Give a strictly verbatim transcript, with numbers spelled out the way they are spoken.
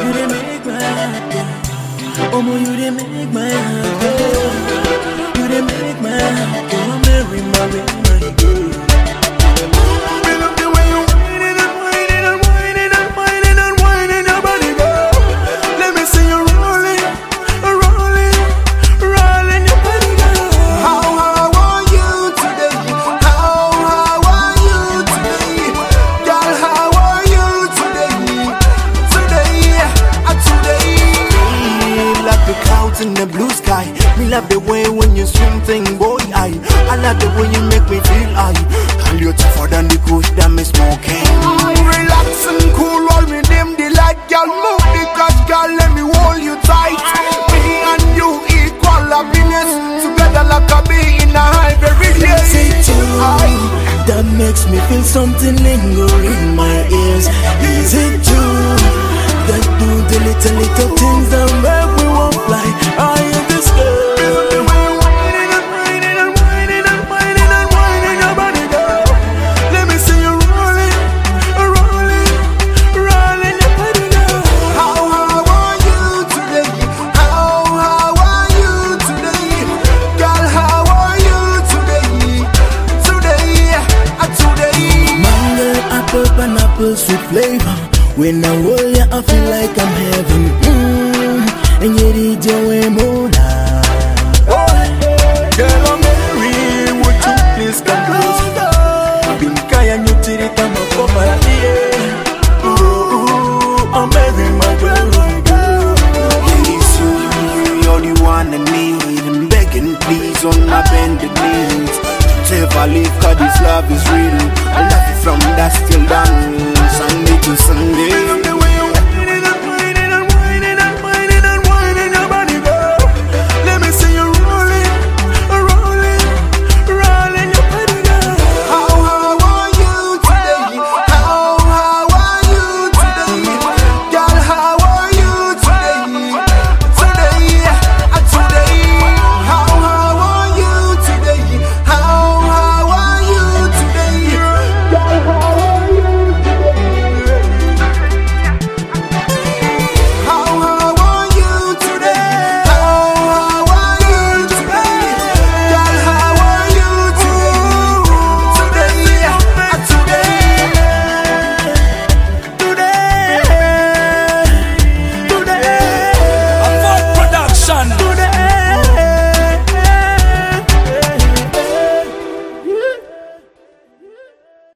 You they make my heart go. Oh, boy, you they make my heart go. You they make my heart go. Mary, Mary, Mary, girl. Me love the way you whining and whining and whining and whining and whining your body, girl. Let me see you rolling, rolling, rolling your body, girl. How, how are you today? How, how are you today? Girl, how are you today? Today, uh, today. Me love the clouds in the blue sky. Me love the way when you swing thing, boy. I, I love the way you make me feel I. Girl, you're tougher than the kush that me smoking. Relax and cool, roll me them the light. Girl, move because girl, let me hold you tight. Me and you equal happiness. Together like a bee in a ivory day. Say to me, that makes me feel something linger in my ears. Is it true that do the little little things that make we won't fly? Are you this girl? Sweet flavor. When I hold you, I feel like I'm heaven. Mm. And you did your way more now. Oh, girl, I'm Mary. Would you please come close? Been kaya you till it come up for my ear. Ooh, I'm Mary, my girl, my girl. Yes, you, you, you're the one I need. I'm begging, please, on my bended knees. Never leave, cause this love is real. I love you from dusk till dawn, Sunday to Sunday.